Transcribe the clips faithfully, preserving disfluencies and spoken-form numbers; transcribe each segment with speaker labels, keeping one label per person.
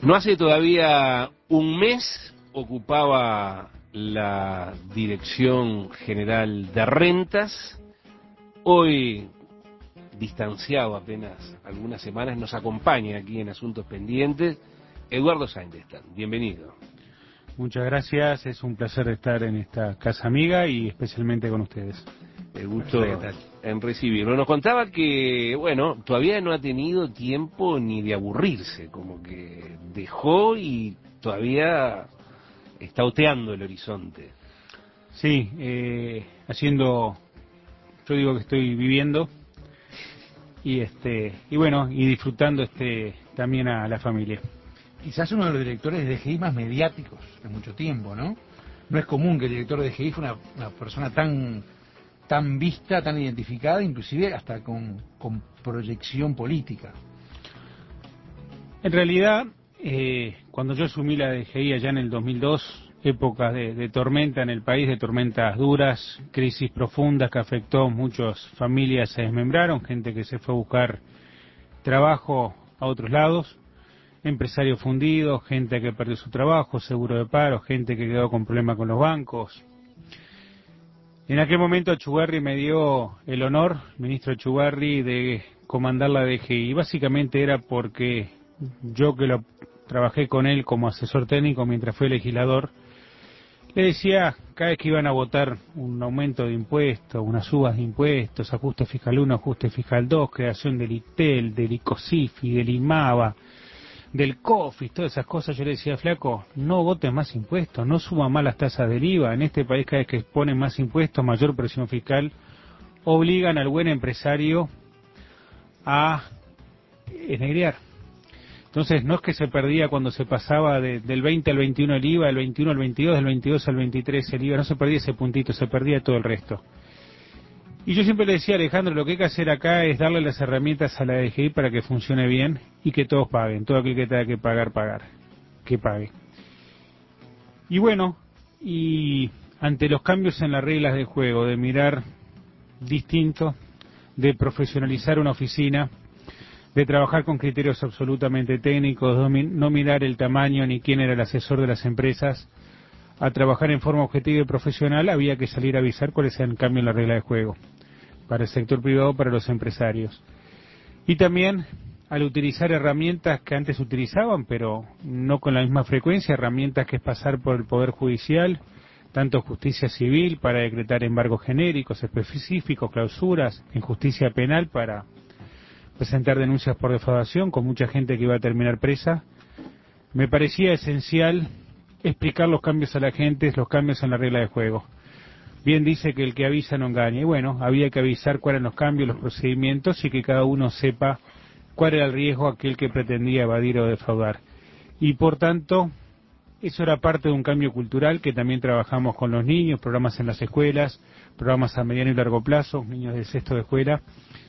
Speaker 1: No hace todavía un mes ocupaba la Dirección General de Rentas. Hoy, distanciado apenas algunas semanas, nos acompaña aquí en Asuntos Pendientes Eduardo Saindestan. Bienvenido.
Speaker 2: Muchas gracias, es un placer estar en esta casa amiga y especialmente con ustedes.
Speaker 1: El gusto en recibirlo. Nos contaba que, bueno, todavía no ha tenido tiempo ni de aburrirse, como que dejó y todavía está oteando el horizonte.
Speaker 2: Sí, eh, haciendo, yo digo que estoy viviendo y este y bueno, y disfrutando este también a la familia.
Speaker 3: Quizás uno de los directores de D G I más mediáticos de mucho tiempo, ¿no? No es común que el director de D G I fuera una, una persona tan tan vista, tan identificada, inclusive hasta con, con proyección política.
Speaker 2: En realidad, eh, cuando yo asumí la D G I allá en el dos mil dos, épocas de, de tormenta en el país, de tormentas duras, crisis profundas que afectó a muchas familias, se desmembraron, gente que se fue a buscar trabajo a otros lados, empresarios fundidos, gente que perdió su trabajo, seguro de paro, gente que quedó con problemas con los bancos. En aquel momento Echeverri me dio el honor, ministro Echeverri, de comandar la D G I. Básicamente era porque yo, que lo trabajé con él como asesor técnico mientras fue legislador, le decía cada vez que iban a votar un aumento de impuestos, unas subas de impuestos, ajuste fiscal uno, ajuste fiscal dos, creación del ITEL, del ICOSIFI, del IMABA, del COFIS, todas esas cosas, yo le decía, flaco, no voten más impuestos, no suban más las tasas del I V A. En este país, cada vez que ponen más impuestos, mayor presión fiscal, obligan al buen empresario a enegrear. Entonces, no es que se perdía cuando se pasaba de, del veinte al veintiuno el I V A, del veintiuno al veintidós, del veintidós al veintitrés el I V A, no se perdía ese puntito, se perdía todo el resto. Y yo siempre le decía a Alejandro, lo que hay que hacer acá es darle las herramientas a la D G I para que funcione bien y que todos paguen, todo aquel que tenga que pagar, pagar, que pague. Y bueno, y ante los cambios en las reglas de juego, de mirar distinto, de profesionalizar una oficina, de trabajar con criterios absolutamente técnicos, no mirar el tamaño ni quién era el asesor de las empresas, a trabajar en forma objetiva y profesional, había que salir a avisar cuáles eran el cambio en la regla de juego para el sector privado, para los empresarios. Y también al utilizar herramientas que antes utilizaban, pero no con la misma frecuencia, herramientas que es pasar por el Poder Judicial, tanto justicia civil para decretar embargos genéricos, específicos, clausuras, en justicia penal para presentar denuncias por defraudación con mucha gente que iba a terminar presa. Me parecía esencial explicar los cambios a la gente, los cambios en la regla de juego. Bien dice que el que avisa no engaña, y bueno, había que avisar cuáles eran los cambios, los procedimientos, y que cada uno sepa cuál era el riesgo aquel que pretendía evadir o defraudar. Y por tanto, eso era parte de un cambio cultural que también trabajamos con los niños, programas en las escuelas, programas a mediano y largo plazo, niños de sexto de escuela.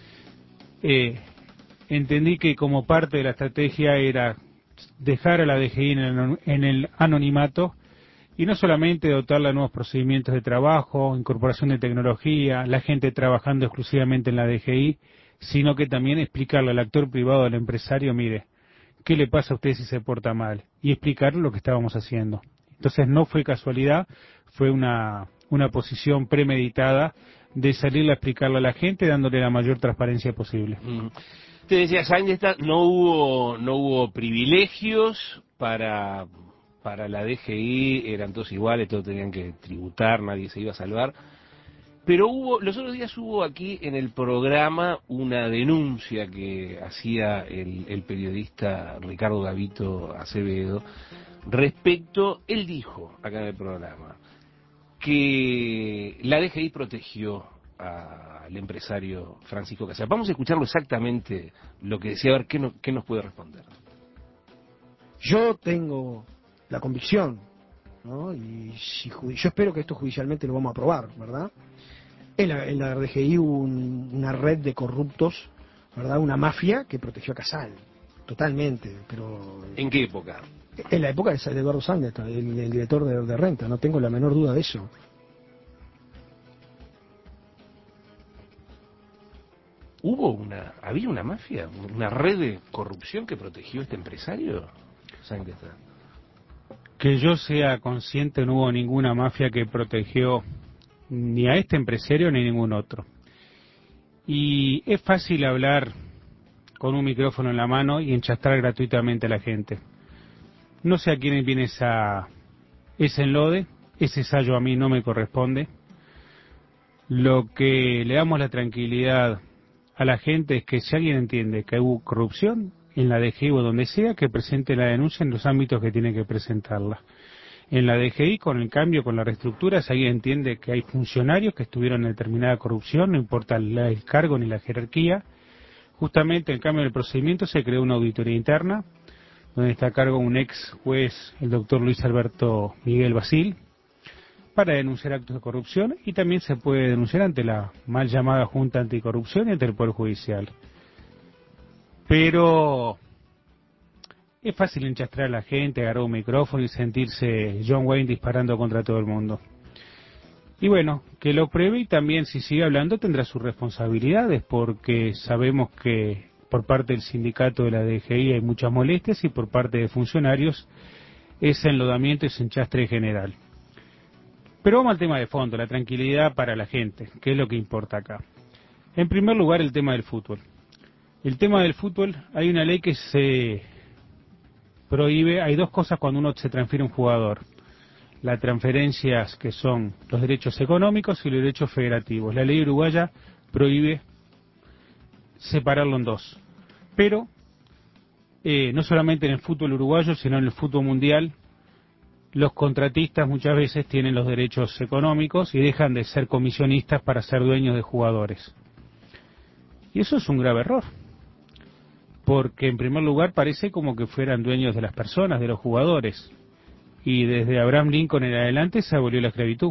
Speaker 2: Eh, entendí que como parte de la estrategia era dejar a la D G I en el, en el anonimato, y no solamente dotarla de nuevos procedimientos de trabajo, incorporación de tecnología, la gente trabajando exclusivamente en la D G I, sino que también explicarle al actor privado, al empresario, mire, ¿qué le pasa a usted si se porta mal? Y explicarle lo que estábamos haciendo. Entonces no fue casualidad, fue una, una posición premeditada de salir a explicarle a la gente dándole la mayor transparencia posible.
Speaker 1: Mm. Te decía, Saindestan, no hubo, no hubo privilegios para... para la D G I, eran todos iguales, todos tenían que tributar, nadie se iba a salvar. Pero hubo, los otros días hubo aquí en el programa una denuncia que hacía el, el periodista Ricardo Gavito Acevedo respecto, él dijo acá en el programa, que la D G I protegió al empresario Francisco Casal. Vamos a escucharlo exactamente lo que decía, a ver qué, no, qué nos puede responder.
Speaker 4: Yo tengo la convicción, ¿no? Y si, yo espero que esto judicialmente lo vamos a aprobar, ¿verdad? En la, en la D G I hubo un, una red de corruptos, ¿verdad? Una mafia que protegió a Casal, totalmente, pero...
Speaker 1: ¿En qué época?
Speaker 4: En la época de Eduardo Saindestan, el, el director de, de Renta, no tengo la menor duda de eso.
Speaker 1: ¿Hubo una, había una mafia, una red de corrupción que protegió a este empresario? sangre está.
Speaker 2: Que yo sea consciente, no hubo ninguna mafia que protegió ni a este empresario ni a ningún otro. Y es fácil hablar con un micrófono en la mano y enchastrar gratuitamente a la gente. No sé a quién viene esa, ese enlode, ese ensayo a mí no me corresponde. Lo que le damos la tranquilidad a la gente es que si alguien entiende que hubo corrupción en la D G I o donde sea, que presente la denuncia en los ámbitos que tiene que presentarla. En la D G I, con el cambio, con la reestructura, si alguien entiende que hay funcionarios que estuvieron en determinada corrupción, no importa el cargo ni la jerarquía, justamente el cambio del procedimiento se creó una auditoría interna, donde está a cargo un ex juez, el doctor Luis Alberto Miguel Basil, para denunciar actos de corrupción, y también se puede denunciar ante la mal llamada Junta Anticorrupción y ante el Poder Judicial. Pero es fácil enchastrar a la gente, agarrar un micrófono y sentirse John Wayne disparando contra todo el mundo. Y bueno, que lo pruebe, y también si sigue hablando tendrá sus responsabilidades, porque sabemos que por parte del sindicato de la D G I hay muchas molestias y por parte de funcionarios ese enlodamiento y ese enchastre general. Pero vamos al tema de fondo, la tranquilidad para la gente, que es lo que importa acá. En primer lugar, el tema del fútbol. El tema del fútbol, hay una ley que se prohíbe, hay dos cosas cuando uno se transfiere un jugador. Las transferencias que son los derechos económicos y los derechos federativos. La ley uruguaya prohíbe separarlo en dos. Pero, eh, no solamente en el fútbol uruguayo, sino en el fútbol mundial, los contratistas muchas veces tienen los derechos económicos y dejan de ser comisionistas para ser dueños de jugadores. Y eso es un grave error. Porque en primer lugar parece como que fueran dueños de las personas, de los jugadores. Y desde Abraham Lincoln en adelante se abolió la esclavitud.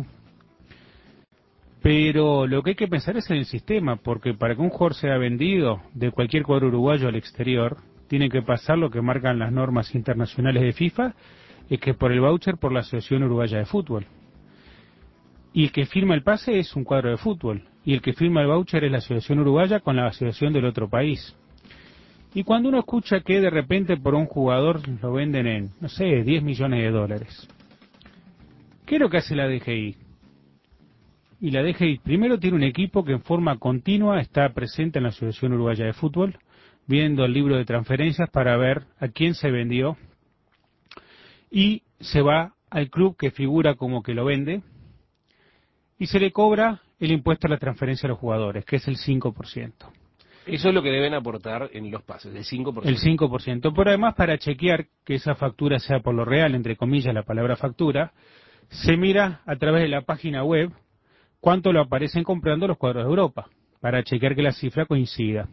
Speaker 2: Pero lo que hay que pensar es en el sistema, porque para que un jugador sea vendido de cualquier cuadro uruguayo al exterior, tiene que pasar lo que marcan las normas internacionales de FIFA, es que por el voucher por la Asociación Uruguaya de Fútbol. Y el que firma el pase es un cuadro de fútbol, y el que firma el voucher es la Asociación Uruguaya con la asociación del otro país. Y cuando uno escucha que de repente por un jugador lo venden en, no sé, diez millones de dólares, ¿qué es lo que hace la D G I? Y la D G I primero tiene un equipo que en forma continua está presente en la Asociación Uruguaya de Fútbol, viendo el libro de transferencias para ver a quién se vendió, y se va al club que figura como que lo vende, y se le cobra el impuesto a la transferencia a los jugadores, que es el cinco por ciento.
Speaker 1: Eso es lo que deben aportar en los pases, el cinco por ciento.
Speaker 2: El cinco por ciento. Pero además, para chequear que esa factura sea por lo real, entre comillas la palabra factura, se mira a través de la página web cuánto lo aparecen comprando los cuadros de Europa, para chequear que la cifra coincida.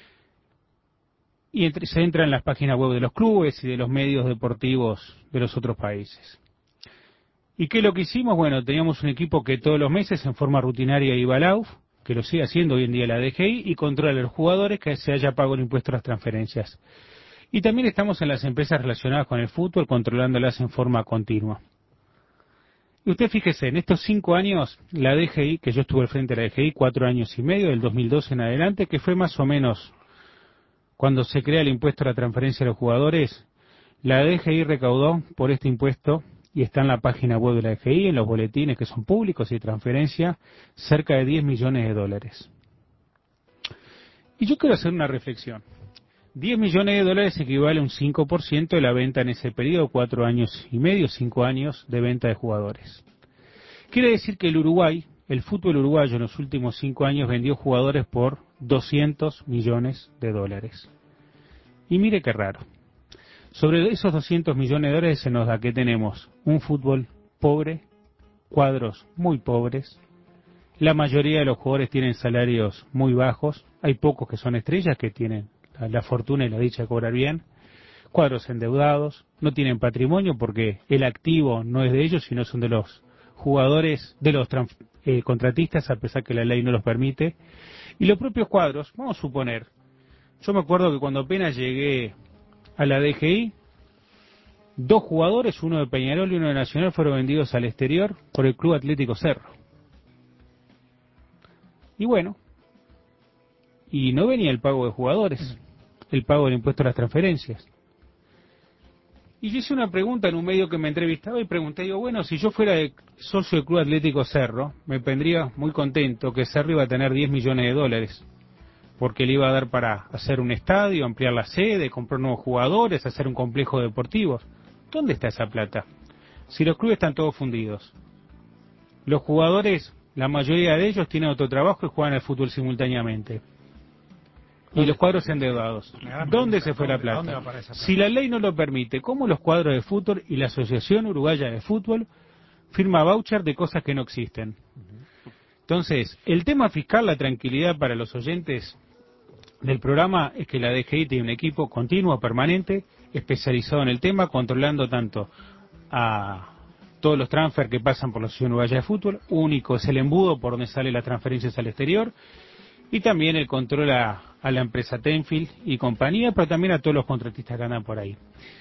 Speaker 2: Y entre, se entra en las páginas web de los clubes y de los medios deportivos de los otros países. ¿Y qué es lo que hicimos? Bueno, teníamos un equipo que todos los meses, en forma rutinaria, iba al A U F, que lo sigue haciendo hoy en día la D G I, y controla a los jugadores que se haya pago el impuesto a las transferencias. Y también estamos en las empresas relacionadas con el fútbol, controlándolas en forma continua. Y usted fíjese, en estos cinco años, la D G I, que yo estuve al frente de la D G I, cuatro años y medio, del dos mil doce en adelante, que fue más o menos cuando se crea el impuesto a la transferencia de los jugadores, la D G I recaudó por este impuesto, y está en la página web de la D G I, en los boletines que son públicos y de transferencia, cerca de diez millones de dólares. Y yo quiero hacer una reflexión. diez millones de dólares equivale a un cinco por ciento de la venta en ese periodo, cuatro años y medio, cinco años de venta de jugadores. Quiere decir que el Uruguay, el fútbol uruguayo en los últimos cinco años vendió jugadores por doscientos millones de dólares. Y mire qué raro. Sobre esos doscientos millones de dólares se nos da que tenemos un fútbol pobre, cuadros muy pobres, la mayoría de los jugadores tienen salarios muy bajos, hay pocos que son estrellas que tienen la, la fortuna y la dicha de cobrar bien, cuadros endeudados, no tienen patrimonio porque el activo no es de ellos, sino son de los jugadores, de los eh, contratistas, a pesar que la ley no los permite, y los propios cuadros, vamos a suponer, yo me acuerdo que cuando apenas llegué a la D G I, dos jugadores, uno de Peñarol y uno de Nacional, fueron vendidos al exterior por el Club Atlético Cerro. Y bueno, y no venía el pago de jugadores, el pago del impuesto a las transferencias. Y yo hice una pregunta en un medio que me entrevistaba y pregunté, digo, bueno, si yo fuera de socio del Club Atlético Cerro, me pondría muy contento que Cerro iba a tener diez millones de dólares, porque le iba a dar para hacer un estadio, ampliar la sede, comprar nuevos jugadores, hacer un complejo deportivo. ¿Dónde está esa plata? Si los clubes están todos fundidos. Los jugadores, la mayoría de ellos tienen otro trabajo y juegan al fútbol simultáneamente. Y los cuadros endeudados. ¿Dónde se fue la plata? Si la ley no lo permite, ¿cómo los cuadros de fútbol y la Asociación Uruguaya de Fútbol firma voucher de cosas que no existen? Entonces, el tema fiscal, la tranquilidad para los oyentes del programa es que la D G I tiene un equipo continuo, permanente, especializado en el tema, controlando tanto a todos los transfer que pasan por la Asociación Uruguaya de Fútbol, único es el embudo por donde salen las transferencias al exterior, y también el control a, a la empresa Tenfield y compañía, pero también a todos los contratistas que andan por ahí.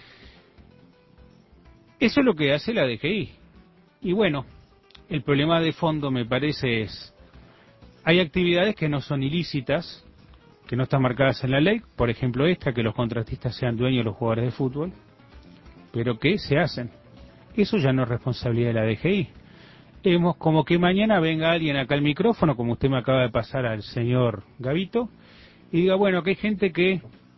Speaker 2: Eso es lo que hace la D G I. Y bueno, el problema de fondo me parece es, hay actividades que no son ilícitas, que no están marcadas en la ley, por ejemplo esta, que los contratistas sean dueños de los jugadores de fútbol, pero que se hacen. Eso ya no es responsabilidad de la D G I. Hemos como que mañana venga alguien acá al micrófono, como usted me acaba de pasar al señor Gavito, y diga, bueno, que hay gente que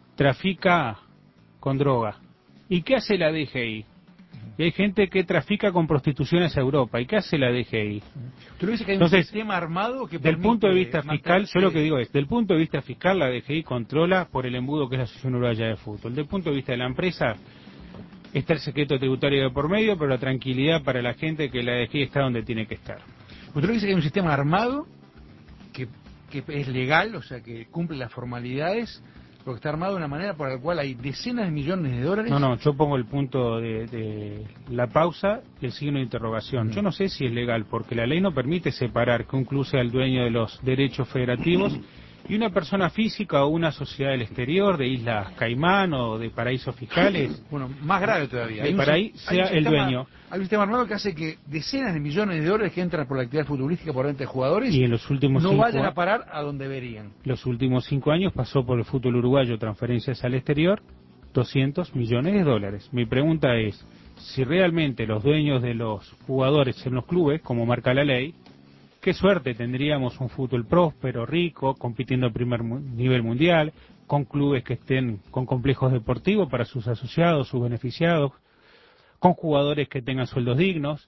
Speaker 2: trafica con droga. ¿Y qué hace la D G I? Y hay gente que trafica con prostitución hacia Europa. ¿Y qué hace la D G I?
Speaker 3: ¿Tú dices que hay
Speaker 2: Entonces,
Speaker 3: un sistema armado que
Speaker 2: del punto de vista fiscal,
Speaker 3: mantenerse...
Speaker 2: yo lo que digo es, del punto de vista fiscal, la D G I controla por el embudo que es la Asociación Uruguaya de Fútbol. Del punto de vista de la empresa, está el secreto tributario de por medio, pero la tranquilidad para la gente que la D G I está donde tiene que estar.
Speaker 3: Usted dice que hay un sistema armado que, que es legal, o sea, que cumple las formalidades, porque está armado de una manera por la cual hay decenas de millones de dólares.
Speaker 2: No, no, yo pongo el punto de, de la pausa y el signo de interrogación. Mm. Yo no sé si es legal, porque la ley no permite separar que un club sea el dueño de los derechos federativos y una persona física o una sociedad del exterior, de Islas Caimán o de paraísos fiscales.
Speaker 3: Bueno, más grave todavía.
Speaker 2: De para ahí sea el dueño.
Speaker 3: Hay un sistema armado que hace que decenas de millones de dólares que entran por la actividad futbolística por venta de jugadores
Speaker 2: y en los últimos
Speaker 3: no
Speaker 2: cinco,
Speaker 3: vayan a parar a donde deberían.
Speaker 2: Los últimos cinco años pasó por el fútbol uruguayo transferencias al exterior doscientos millones de dólares. Mi pregunta es, si realmente los dueños de los jugadores en los clubes, como marca la ley, qué suerte tendríamos un fútbol próspero, rico, compitiendo a primer nivel mundial, con clubes que estén con complejos deportivos para sus asociados, sus beneficiados, con jugadores que tengan sueldos dignos.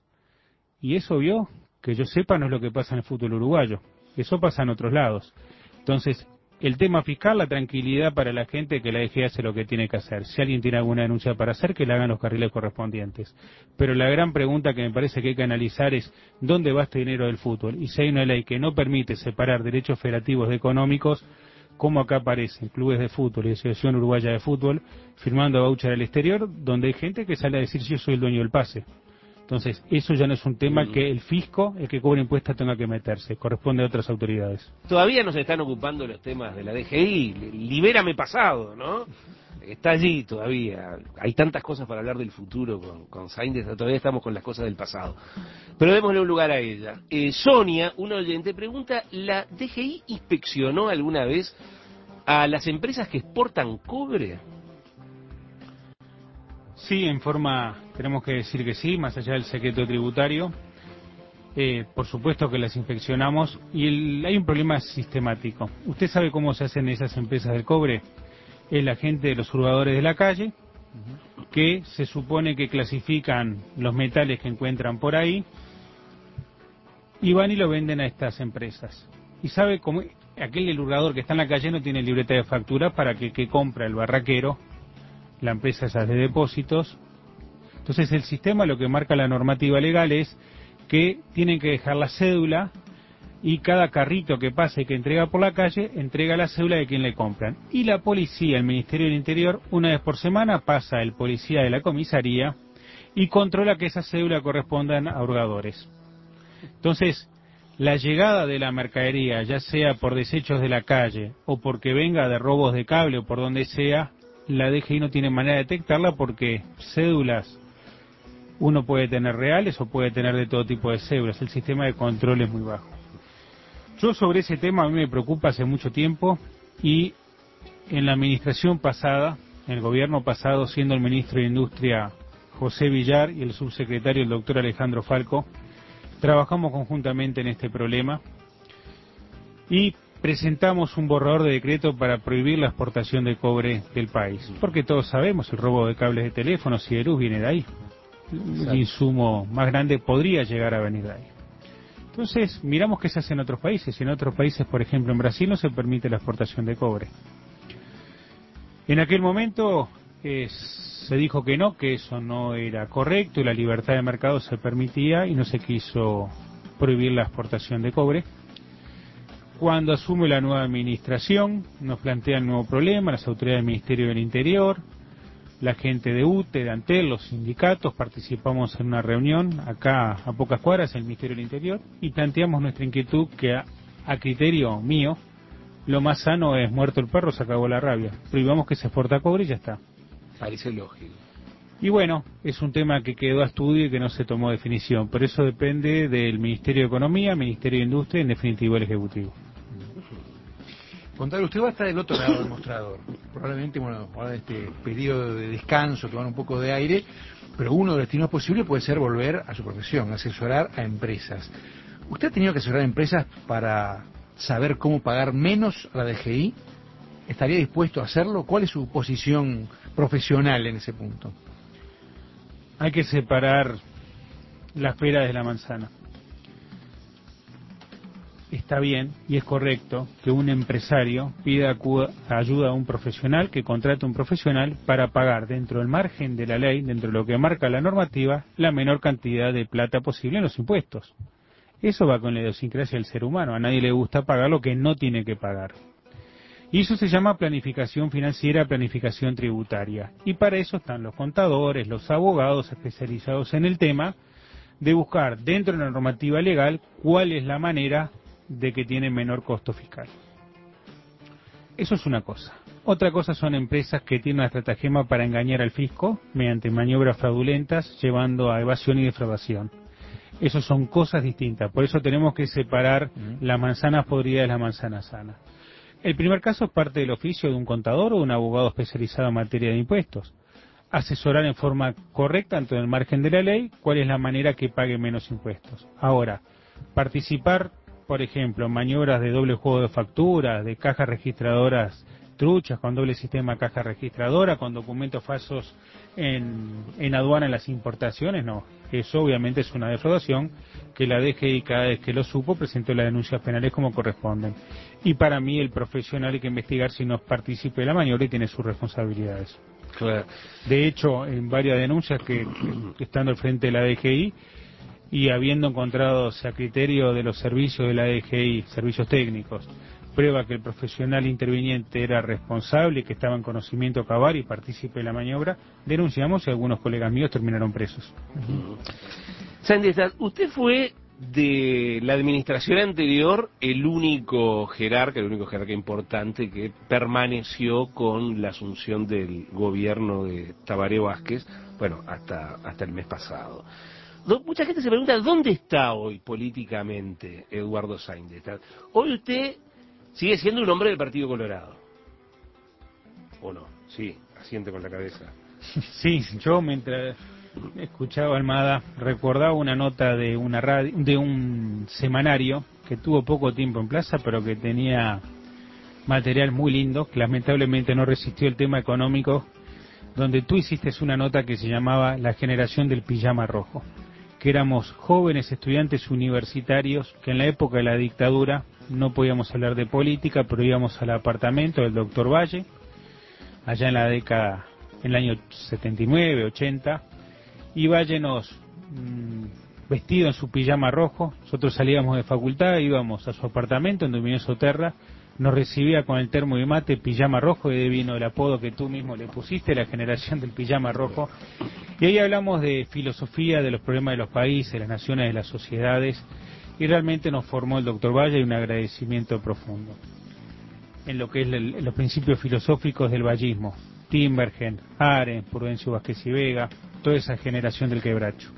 Speaker 2: Y eso, vio, que yo sepa, no es lo que pasa en el fútbol uruguayo. Eso pasa en otros lados. Entonces, el tema fiscal, la tranquilidad para la gente, que la D G I hace lo que tiene que hacer. Si alguien tiene alguna denuncia para hacer, que le hagan los carriles correspondientes. Pero la gran pregunta que me parece que hay que analizar es ¿dónde va este dinero del fútbol? Y si hay una ley que no permite separar derechos federativos de económicos, como acá aparecen clubes de fútbol y Asociación Uruguaya de Fútbol firmando voucher al exterior, donde hay gente que sale a decir yo soy el dueño del pase. Entonces, eso ya no es un tema que el fisco, el que cobra impuestos, tenga que meterse. Corresponde a otras autoridades.
Speaker 1: Todavía nos están ocupando los temas de la D G I. Libérame pasado, ¿no? Está allí todavía. Hay tantas cosas para hablar del futuro con, con Sainz. Todavía estamos con las cosas del pasado. Pero démosle un lugar a ella. Eh, Sonia, un oyente, pregunta, ¿la D G I inspeccionó alguna vez a las empresas que exportan cobre?
Speaker 2: Sí, en forma, tenemos que decir que sí, más allá del secreto tributario. Eh, por supuesto que las inspeccionamos y el, hay un problema sistemático. ¿Usted sabe cómo se hacen esas empresas del cobre? Es la gente de los hurgadores de la calle, que se supone que clasifican los metales que encuentran por ahí y van y lo venden a estas empresas. Y sabe cómo aquel el hurgador que está en la calle no tiene libreta de factura para que, que compra el barraquero, la empresa esas de depósitos. Entonces el sistema, lo que marca la normativa legal es que tienen que dejar la cédula y cada carrito que pase y que entrega por la calle, entrega la cédula de quien le compran. Y la policía, el Ministerio del Interior, una vez por semana pasa el policía de la comisaría y controla que esa cédula correspondan a hurgadores. Entonces, la llegada de la mercadería, ya sea por desechos de la calle o porque venga de robos de cable o por donde sea, la D G I no tiene manera de detectarla porque cédulas uno puede tener reales o puede tener de todo tipo de cédulas. El sistema de control es muy bajo. Yo sobre ese tema a mí me preocupa hace mucho tiempo y en la administración pasada, en el gobierno pasado, siendo el ministro de Industria José Villar y el subsecretario, el doctor Alejandro Falco, trabajamos conjuntamente en este problema y presentamos un borrador de decreto para prohibir la exportación de cobre del país, porque todos sabemos el robo de cables de teléfonos y de luz viene de ahí. El insumo más grande podría llegar a venir de ahí. Entonces, miramos qué se hace en otros países. En otros países, por ejemplo, en Brasil no se permite la exportación de cobre. En aquel momento eh, se dijo que no, que eso no era correcto y la libertad de mercado se permitía y no se quiso prohibir la exportación de cobre. Cuando asume la nueva administración, nos plantea el nuevo problema, las autoridades del Ministerio del Interior, la gente de U T E, de Antel, los sindicatos, participamos en una reunión acá a pocas cuadras en el Ministerio del Interior y planteamos nuestra inquietud que a, a criterio mío, lo más sano es muerto el perro, se acabó la rabia. Prohibamos que se exporta cobre y ya está.
Speaker 1: Parece lógico.
Speaker 2: Y bueno, es un tema que quedó a estudio y que no se tomó definición, pero eso depende del Ministerio de Economía, Ministerio de Industria y en definitiva el Ejecutivo.
Speaker 3: Contador, usted va a estar del otro lado del mostrador. Probablemente, bueno, ahora en este periodo de descanso, tomar un poco de aire, pero uno de los destinos posibles puede ser volver a su profesión, asesorar a empresas. ¿Usted ha tenido que asesorar a empresas para saber cómo pagar menos a la D G I? ¿Estaría dispuesto a hacerlo? ¿Cuál es su posición profesional en ese punto?
Speaker 2: Hay que separar las peras de la manzana. Está bien y es correcto que un empresario pida ayuda a un profesional, que contrate a un profesional para pagar dentro del margen de la ley, dentro de lo que marca la normativa, la menor cantidad de plata posible en los impuestos. Eso va con la idiosincrasia del ser humano. A nadie le gusta pagar lo que no tiene que pagar. Y eso se llama planificación financiera, planificación tributaria. Y para eso están los contadores, los abogados especializados en el tema, de buscar dentro de la normativa legal cuál es la manera de que tiene menor costo fiscal. Eso es una cosa. Otra cosa son empresas que tienen una estratagema para engañar al fisco mediante maniobras fraudulentas, llevando a evasión y defraudación. Esas son cosas distintas. Por eso tenemos que separar las manzanas podridas de las manzanas sanas. El primer caso es parte del oficio de un contador o un abogado especializado en materia de impuestos. Asesorar en forma correcta, tanto en el margen de la ley, cuál es la manera que pague menos impuestos. Ahora, participar, por ejemplo, en maniobras de doble juego de facturas, de cajas registradoras truchas, con doble sistema caja registradora, con documentos falsos en, en aduana en las importaciones, no. Eso obviamente es una defraudación que la D G I, cada vez que lo supo, presentó las denuncias penales como corresponden. Y para mí el profesional hay que investigar si no participe de la maniobra y tiene sus responsabilidades.
Speaker 1: Claro.
Speaker 2: De hecho, en varias denuncias que, que estando al frente de la D G I y habiendo encontrado a criterio de los servicios de la D G I, servicios técnicos, prueba que el profesional interviniente era responsable y que estaba en conocimiento cabal y partícipe de la maniobra, denunciamos y algunos colegas míos terminaron presos.
Speaker 1: Uh-huh. Sandy, usted fue de la administración anterior el único jerarca, el único jerarca importante que permaneció con la asunción del gobierno de Tabaré Vázquez, bueno, hasta hasta el mes pasado. Mucha gente se pregunta, ¿dónde está hoy políticamente Eduardo Sáenz? Hoy usted sigue siendo un hombre del Partido Colorado, ¿o no? Sí, asiente con la cabeza.
Speaker 2: Sí, yo mientras escuchaba a Almada recordaba una nota de una radio, de un semanario que tuvo poco tiempo en plaza, pero que tenía material muy lindo, que lamentablemente no resistió el tema económico, donde tú hiciste una nota que se llamaba La generación del pijama rojo, que éramos jóvenes estudiantes universitarios que en la época de la dictadura no podíamos hablar de política, pero íbamos al apartamento del doctor Valle, allá en la década, en el año setenta y nueve, ochenta, y Valle nos, mmm, vestido en su pijama rojo, nosotros salíamos de facultad, íbamos a su apartamento en Dominio Soterra, nos recibía con el termo de mate, pijama rojo, y de vino el apodo que tú mismo le pusiste, la generación del pijama rojo, y ahí hablamos de filosofía, de los problemas de los países, de las naciones, de las sociedades, y realmente nos formó el doctor Valle y un agradecimiento profundo en lo que es el, los principios filosóficos del vallismo. Timbergen, Arendt, Prudencio Vázquez y Vega, toda esa generación del quebracho.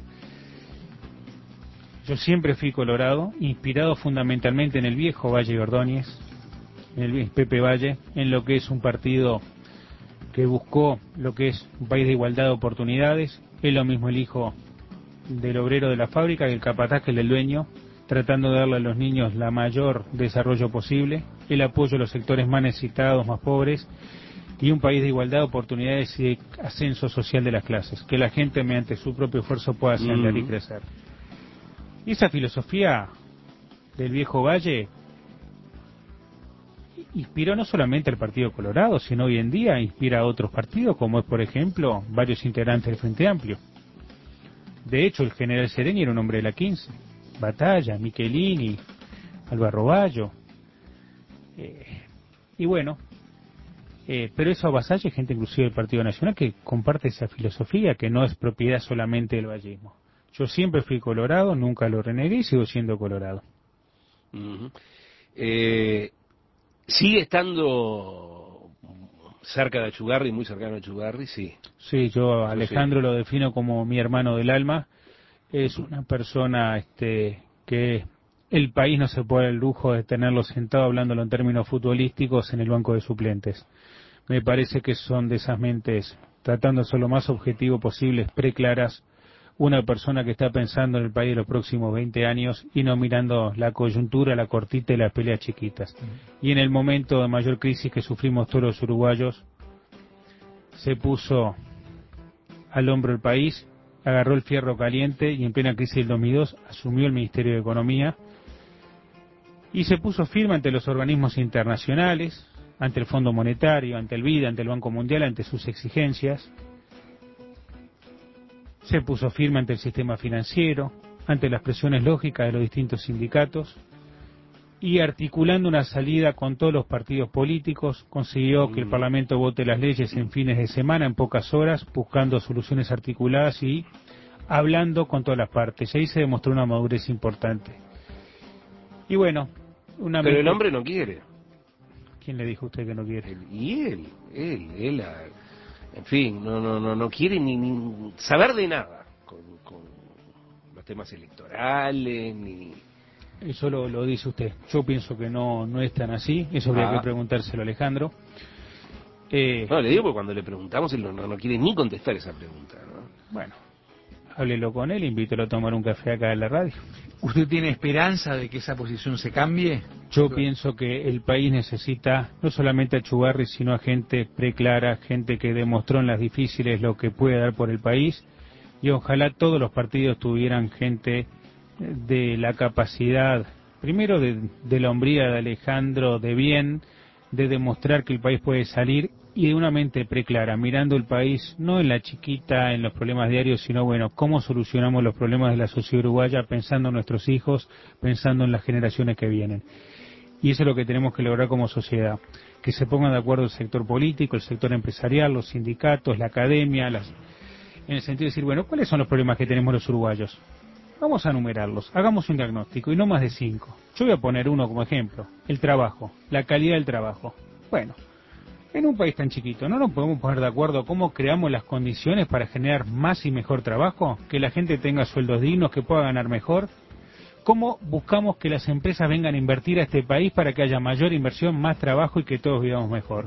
Speaker 2: Yo siempre fui colorado, inspirado fundamentalmente en el viejo Valle y Ordóñez, en el Pepe Valle, en lo que es un partido que buscó lo que es un país de igualdad de oportunidades. Es lo mismo el hijo del obrero de la fábrica que el capataz, que el del dueño, tratando de darle a los niños la mayor desarrollo posible, el apoyo a los sectores más necesitados, más pobres, y un país de igualdad de oportunidades y de ascenso social de las clases, que la gente mediante su propio esfuerzo pueda ascender mm. y crecer. Y esa filosofía del viejo Valle inspiró no solamente al Partido Colorado, sino hoy en día inspira a otros partidos, como es, por ejemplo, varios integrantes del Frente Amplio. De hecho, el general Sereni era un hombre de la quince. Batalla, Michelini, Álvaro Bayo. Eh, y bueno, eh, pero eso avasalla gente inclusive del Partido Nacional que comparte esa filosofía, que no es propiedad solamente del vallismo. Yo siempre fui colorado, nunca lo renegué y sigo siendo colorado.
Speaker 1: Uh-huh. eh, ¿Sigue estando cerca de Achugarri, muy cercano a Achugarri? Sí.
Speaker 2: Sí, yo a Alejandro sí. lo defino como mi hermano del alma. Es una persona este, que el país no se puede dar el lujo de tenerlo sentado hablándolo en términos futbolísticos en el banco de suplentes. Me parece que son de esas mentes, tratando de ser lo más objetivo posible, preclaras, una persona que está pensando en el país de los próximos veinte años y no mirando la coyuntura, la cortita y las peleas chiquitas. Y en el momento de mayor crisis que sufrimos todos los uruguayos, se puso al hombro el país, agarró el fierro caliente y en plena crisis del dos mil dos asumió el Ministerio de Economía y se puso firme ante los organismos internacionales, ante el Fondo Monetario, ante el B I D, ante el Banco Mundial, ante sus exigencias. Se puso firme ante el sistema financiero, ante las presiones lógicas de los distintos sindicatos y articulando una salida con todos los partidos políticos, consiguió que el Parlamento vote las leyes en fines de semana, en pocas horas, buscando soluciones articuladas y hablando con todas las partes. Y ahí se demostró una madurez importante. Y bueno, una
Speaker 1: Pero
Speaker 2: mente...
Speaker 1: el hombre no quiere.
Speaker 2: ¿Quién le dijo a usted que no quiere?
Speaker 1: Él, y él, él, él, en fin, no, no, no, no quiere ni, ni saber de nada con, con los temas electorales, ni...
Speaker 2: Eso lo, lo dice usted. Yo pienso que no no es tan así. Eso habría ah. que preguntárselo a Alejandro.
Speaker 1: Eh, no, le digo porque cuando le preguntamos él no, no, no quiere ni contestar esa pregunta, ¿no?
Speaker 2: Bueno, háblelo con él, invítelo a tomar un café acá en la radio.
Speaker 3: ¿Usted tiene esperanza de que esa posición se cambie?
Speaker 2: Yo sí. pienso que el país necesita no solamente a Achugarri, sino a gente preclara, gente que demostró en las difíciles lo que puede dar por el país. Y ojalá todos los partidos tuvieran gente de la capacidad, primero de, de la hombría de Alejandro, de bien, de demostrar que el país puede salir y de una mente preclara, mirando el país no en la chiquita, en los problemas diarios, sino bueno, cómo solucionamos los problemas de la sociedad uruguaya pensando en nuestros hijos, pensando en las generaciones que vienen. Y eso es lo que tenemos que lograr como sociedad, que se pongan de acuerdo el sector político, el sector empresarial, los sindicatos, la academia, las, en el sentido de decir, bueno, ¿cuáles son los problemas que tenemos los uruguayos? Vamos a enumerarlos, hagamos un diagnóstico y no más de cinco. Yo voy a poner uno como ejemplo, el trabajo, la calidad del trabajo. Bueno, en un país tan chiquito, ¿no nos podemos poner de acuerdo cómo creamos las condiciones para generar más y mejor trabajo? Que la gente tenga sueldos dignos, que pueda ganar mejor. ¿Cómo buscamos que las empresas vengan a invertir a este país para que haya mayor inversión, más trabajo y que todos vivamos mejor?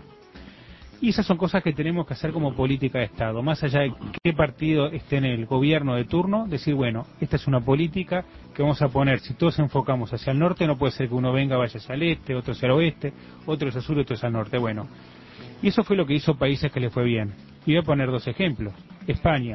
Speaker 2: Y esas son cosas que tenemos que hacer como política de Estado, más allá de qué partido esté en el gobierno de turno, decir, bueno, esta es una política que vamos a poner, si todos enfocamos hacia el norte, no puede ser que uno venga, vaya hacia el este, otro hacia el oeste, otro hacia el sur, otro hacia el norte, bueno. Y eso fue lo que hizo países que le fue bien. Y voy a poner dos ejemplos. España.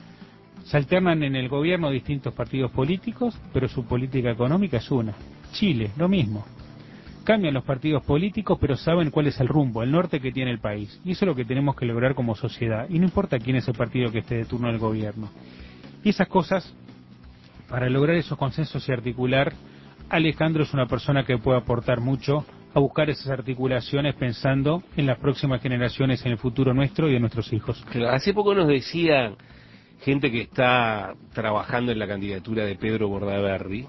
Speaker 2: Se alternan en el gobierno distintos partidos políticos, pero su política económica es una. Chile, lo mismo. Cambian los partidos políticos, pero saben cuál es el rumbo, el norte que tiene el país. Y eso es lo que tenemos que lograr como sociedad. Y no importa quién es el partido que esté de turno en el gobierno. Y esas cosas, para lograr esos consensos y articular, Alejandro es una persona que puede aportar mucho a buscar esas articulaciones pensando en las próximas generaciones, en el futuro nuestro y de nuestros hijos.
Speaker 1: Claro, hace poco nos decían gente que está trabajando en la candidatura de Pedro Bordaberry,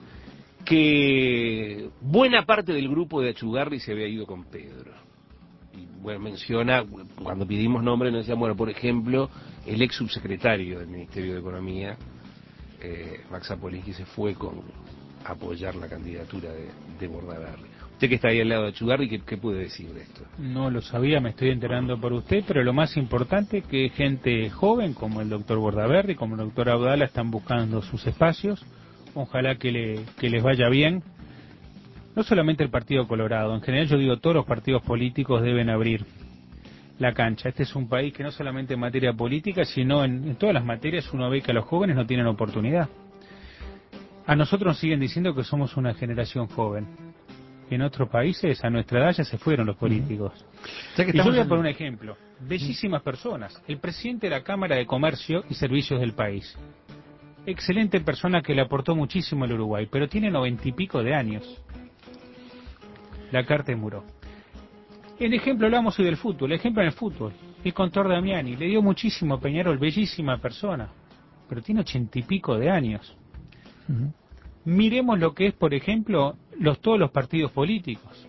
Speaker 1: que buena parte del grupo de Achugarri se había ido con Pedro. Y bueno, menciona, cuando pedimos nombres, nos decían, bueno, por ejemplo, el ex subsecretario del Ministerio de Economía, eh, Max Apolinski, se fue con a apoyar la candidatura de, de Bordaberry. Usted que está ahí al lado de Echugarri, ¿qué, qué puede decir de esto?
Speaker 2: No lo sabía, me estoy enterando por usted, pero lo más importante es que gente joven como el doctor Bordaberry, como el doctor Abdala, están buscando sus espacios. Ojalá que, le, que les vaya bien. No solamente el Partido Colorado, en general yo digo todos los partidos políticos deben abrir la cancha. Este es un país que no solamente en materia política, sino en, en todas las materias uno ve que a los jóvenes no tienen oportunidad. A nosotros nos siguen diciendo que somos una generación joven. En otros países, a nuestra edad, ya se fueron los políticos.
Speaker 3: O sea que
Speaker 2: Y yo voy a
Speaker 3: en...
Speaker 2: poner un ejemplo. Bellísimas personas. El presidente de la Cámara de Comercio y Servicios del país. Excelente persona que le aportó muchísimo al Uruguay, pero tiene noventa y pico de años. La carta de Muro. En ejemplo, hablamos hoy del fútbol. El ejemplo en el fútbol. El Contor Damiani. Le dio muchísimo a Peñarol. Bellísima persona. Pero tiene ochenta y pico de años. Uh-huh. Miremos lo que es, por ejemplo, los todos los partidos políticos.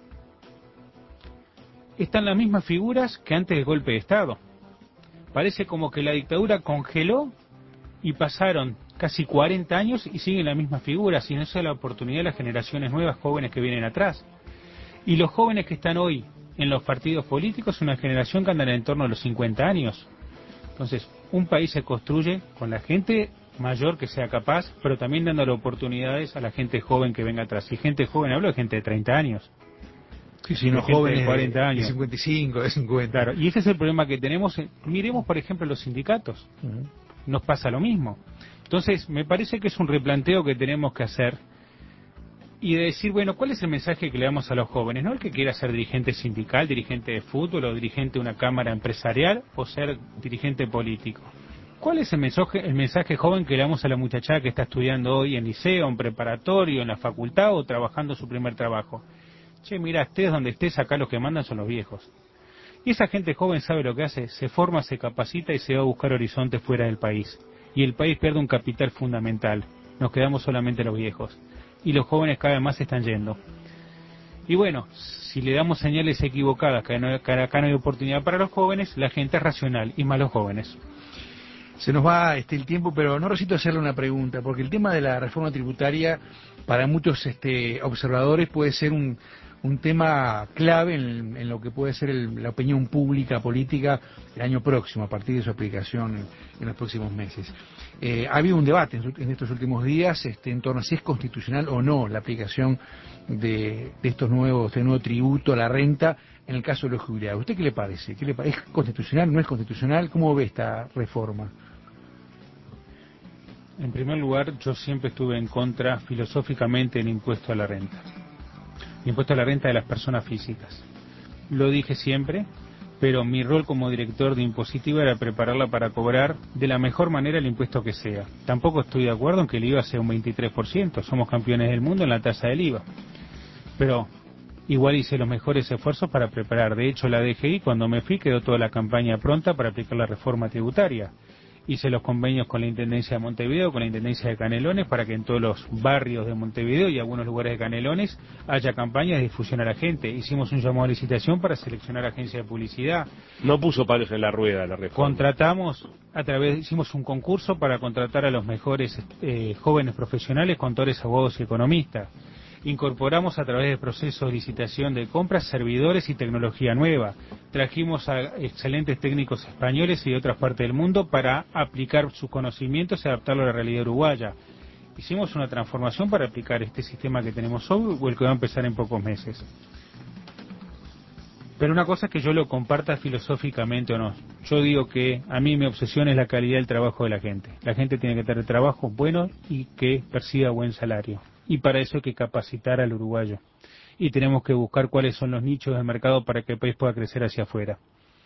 Speaker 2: Están las mismas figuras que antes del golpe de Estado. Parece como que la dictadura congeló y pasaron casi cuarenta años y siguen las mismas figuras, y no se da la oportunidad a las generaciones nuevas, jóvenes que vienen atrás. Y los jóvenes que están hoy en los partidos políticos, una generación que anda en torno a los cincuenta años. Entonces, un país se construye con la gente mayor que sea capaz, pero también dándole oportunidades a la gente joven que venga atrás. Y gente joven, hablo de gente de treinta años.
Speaker 3: Sí, sí, no jóvenes
Speaker 2: de cuarenta años.
Speaker 3: De cincuenta y cinco, de cincuenta.
Speaker 2: Claro, y ese es el problema que tenemos. Miremos, por ejemplo, los sindicatos. Uh-huh. Nos pasa lo mismo. Entonces, me parece que es un replanteo que tenemos que hacer y de decir, bueno, ¿cuál es el mensaje que le damos a los jóvenes? No el que quiera ser dirigente sindical, dirigente de fútbol o dirigente de una cámara empresarial o ser dirigente político. ¿Cuál es el mensaje, el mensaje joven que le damos a la muchachada que está estudiando hoy en liceo, en preparatorio, en la facultad o trabajando su primer trabajo? Che, mira, estés donde estés, acá los que mandan son los viejos. Y esa gente joven sabe lo que hace, se forma, se capacita y se va a buscar horizontes fuera del país. Y el país pierde un capital fundamental. Nos quedamos solamente los viejos. Y los jóvenes cada vez más se están yendo. Y bueno, si le damos señales equivocadas, que, no, que acá no hay oportunidad para los jóvenes, la gente es racional y más los jóvenes.
Speaker 3: Se nos va este el tiempo, pero no necesito hacerle una pregunta, porque el tema de la reforma tributaria para muchos este, observadores puede ser un, un tema clave en, en lo que puede ser el, la opinión pública, política, el año próximo, a partir de su aplicación en, en los próximos meses. Eh, ha habido un debate en, en estos últimos días este, en torno a si es constitucional o no la aplicación de, de estos nuevos, este nuevo tributo a la renta en el caso de los jubilados. ¿A usted qué le parece? ¿Qué le, ¿Es constitucional? ¿No es constitucional? ¿Cómo ve esta reforma?
Speaker 2: En primer lugar, yo siempre estuve en contra filosóficamente del impuesto a la renta. El impuesto a la renta de las personas físicas. Lo dije siempre, pero mi rol como director de impositiva era prepararla para cobrar de la mejor manera el impuesto que sea. Tampoco estoy de acuerdo en que el I V A sea un veintitrés por ciento. Somos campeones del mundo en la tasa del I V A. Pero igual hice los mejores esfuerzos para preparar. De hecho, la D G I, cuando me fui, quedó toda la campaña pronta para aplicar la reforma tributaria. Hice los convenios con la Intendencia de Montevideo, con la Intendencia de Canelones, para que en todos los barrios de Montevideo y algunos lugares de Canelones haya campañas de difusión a la gente. Hicimos un llamado a licitación para seleccionar agencias de publicidad.
Speaker 1: No puso palos en la rueda la reforma.
Speaker 2: Contratamos, a través, hicimos un concurso para contratar a los mejores eh, jóvenes profesionales, contadores, abogados y economistas. Incorporamos a través del proceso de licitación de compras servidores y tecnología nueva. Trajimos a excelentes técnicos españoles y de otras partes del mundo para aplicar sus conocimientos y adaptarlo a la realidad uruguaya. Hicimos una transformación para aplicar este sistema que tenemos hoy o el que va a empezar en pocos meses. Pero una cosa es que yo lo comparta filosóficamente o no. Yo digo que a mí mi obsesión es la calidad del trabajo de la gente. La gente tiene que tener trabajo bueno y que perciba buen salario. Y para eso hay que capacitar al uruguayo. Y tenemos que buscar cuáles son los nichos de mercado para que el país pueda crecer hacia afuera.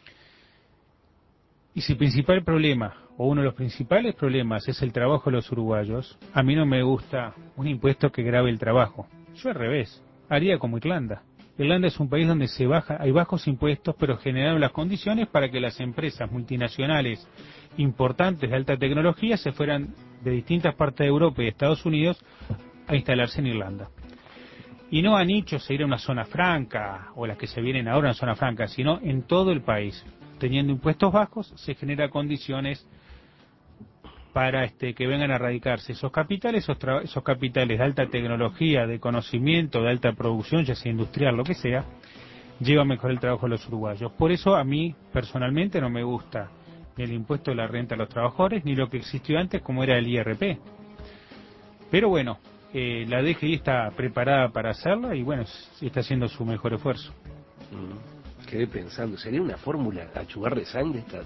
Speaker 2: Y si el principal problema, o uno de los principales problemas, es el trabajo de los uruguayos, a mí no me gusta un impuesto que grave el trabajo. Yo al revés, haría como Irlanda. Irlanda es un país donde se baja, hay bajos impuestos, pero generaron las condiciones para que las empresas multinacionales importantes de alta tecnología se fueran de distintas partes de Europa y de Estados Unidos a instalarse en Irlanda. Y no a nichos, a ir a una zona franca, o las que se vienen ahora en zona franca, sino en todo el país. Teniendo impuestos bajos, se genera condiciones para este, que vengan a radicarse esos capitales, esos, tra- esos capitales de alta tecnología, de conocimiento, de alta producción, ya sea industrial, lo que sea, lleva a mejorar el trabajo de los uruguayos. Por eso a mí personalmente no me gusta ni el impuesto de la renta a los trabajadores, ni lo que existió antes como era el I R P. Pero bueno, eh, la D G I está preparada para hacerla y bueno, está haciendo su mejor esfuerzo.
Speaker 1: Mm, quedé pensando, ¿sería una fórmula achugar de sangre esta?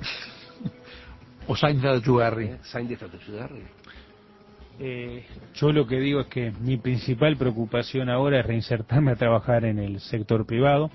Speaker 3: O Sainz de Achugarri.
Speaker 1: ¿Eh? ¿Sangre esta achugarri?
Speaker 2: Eh, yo lo que digo es que mi principal preocupación ahora es reinsertarme a trabajar en el sector privado,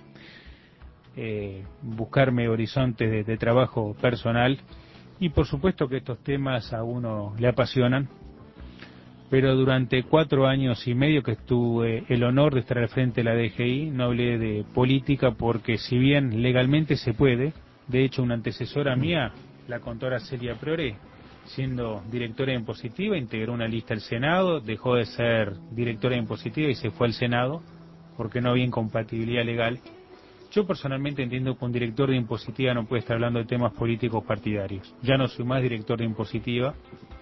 Speaker 2: eh, buscarme horizontes de, de trabajo personal y por supuesto que estos temas a uno le apasionan, pero durante cuatro años y medio que tuve el honor de estar al frente de la D G I no hablé de política porque si bien legalmente se puede, de hecho una antecesora mía, la contadora Celia Priore, siendo directora de Impositiva, integró una lista al Senado, dejó de ser directora de Impositiva y se fue al Senado porque no había incompatibilidad legal. Yo personalmente entiendo que un director de Impositiva no puede estar hablando de temas políticos partidarios. Ya no soy más director de Impositiva.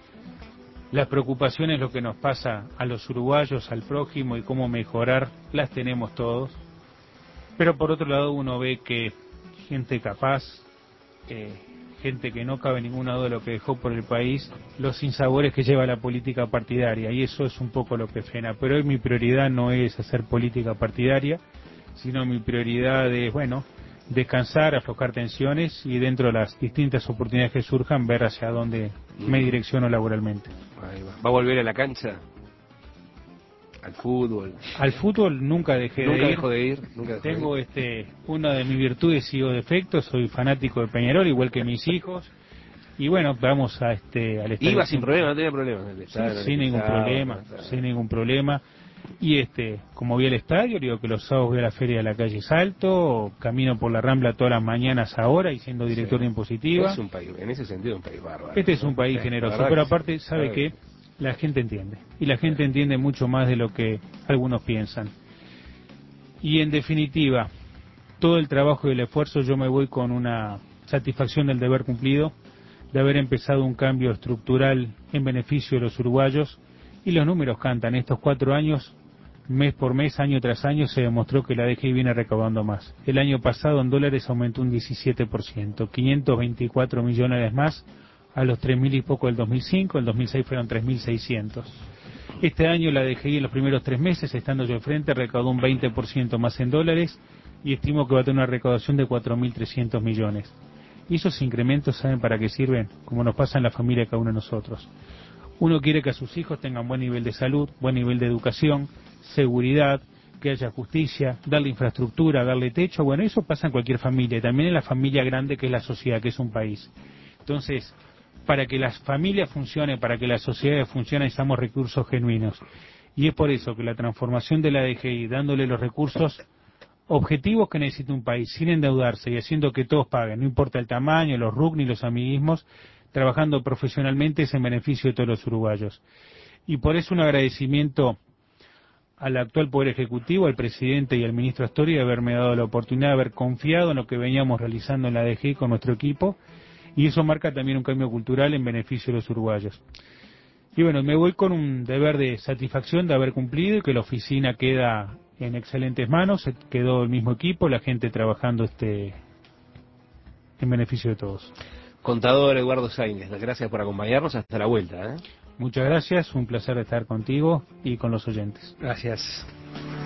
Speaker 2: Las preocupaciones, lo que nos pasa a los uruguayos, al prójimo y cómo mejorar, las tenemos todos. Pero por otro lado uno ve que gente capaz, eh, gente que no cabe ninguna duda de lo que dejó por el país, los sinsabores que lleva la política partidaria, y eso es un poco lo que frena. Pero hoy mi prioridad no es hacer política partidaria, sino mi prioridad es, bueno, descansar, aflojar tensiones y dentro de las distintas oportunidades que surjan, ver hacia dónde me direcciono laboralmente.
Speaker 1: Ahí va. ¿Va a volver a la cancha? ¿Al fútbol?
Speaker 2: Al fútbol nunca dejé
Speaker 1: ¿Nunca
Speaker 2: de ir.
Speaker 1: dejó de ir? ¿Nunca dejó
Speaker 2: Tengo
Speaker 1: de ir?
Speaker 2: este, una de mis virtudes y o defectos, soy fanático de Peñarol, igual que mis hijos. Y bueno, vamos a este al estadio.
Speaker 1: Iba sin problema, no tenía problema.
Speaker 2: Sí, sin ningún problema, sin ningún problema. Y este, como voy al estadio, digo que los sábados voy a la feria de la calle Salto, camino por la Rambla todas las mañanas ahora y siendo director
Speaker 1: Sí.
Speaker 2: de Impositiva.
Speaker 1: Es un país, en ese sentido, un país bárbaro.
Speaker 2: Este es un país
Speaker 1: Sí,
Speaker 2: generoso,
Speaker 1: la verdad
Speaker 2: pero
Speaker 1: que
Speaker 2: aparte
Speaker 1: sí.
Speaker 2: sabe que la gente entiende. Y la gente entiende mucho más de lo que algunos piensan. Y en definitiva, todo el trabajo y el esfuerzo yo me voy con una satisfacción del deber cumplido, de haber empezado un cambio estructural en beneficio de los uruguayos. Y los números cantan. Estos cuatro años, mes por mes, año tras año, se demostró que la D G I viene recaudando más. El año pasado en dólares aumentó un diecisiete por ciento, quinientos veinticuatro millones más a los tres mil y poco del dos mil cinco, el dos mil seis fueron tres mil seiscientos. Este año la D G I en los primeros tres meses, estando yo al frente, recaudó un veinte por ciento más en dólares y estimo que va a tener una recaudación de cuatro mil trescientos millones. Y esos incrementos, ¿saben para qué sirven? Como nos pasa en la familia de cada uno de nosotros. Uno quiere que a sus hijos tengan buen nivel de salud, buen nivel de educación, seguridad, que haya justicia, darle infraestructura, darle techo. Bueno, eso pasa en cualquier familia, y también en la familia grande que es la sociedad, que es un país. Entonces, para que las familias funcionen, para que las sociedades funcionen, necesitamos recursos genuinos. Y es por eso que la transformación de la D G I, dándole los recursos objetivos que necesita un país, sin endeudarse y haciendo que todos paguen, no importa el tamaño, los R U C ni los amiguismos, trabajando profesionalmente es en beneficio de todos los uruguayos. Y por eso un agradecimiento al actual Poder Ejecutivo, al presidente y al ministro Astori de haberme dado la oportunidad de haber confiado en lo que veníamos realizando en la D G I con nuestro equipo, y eso marca también un cambio cultural en beneficio de los uruguayos. Y bueno, me voy con un deber de satisfacción de haber cumplido y que la oficina queda en excelentes manos, quedó el mismo equipo, la gente trabajando este en beneficio de todos.
Speaker 1: Contador Eduardo Sainz, gracias por acompañarnos, hasta la vuelta. ¿eh?
Speaker 2: Muchas gracias, un placer estar contigo y con los oyentes.
Speaker 3: Gracias.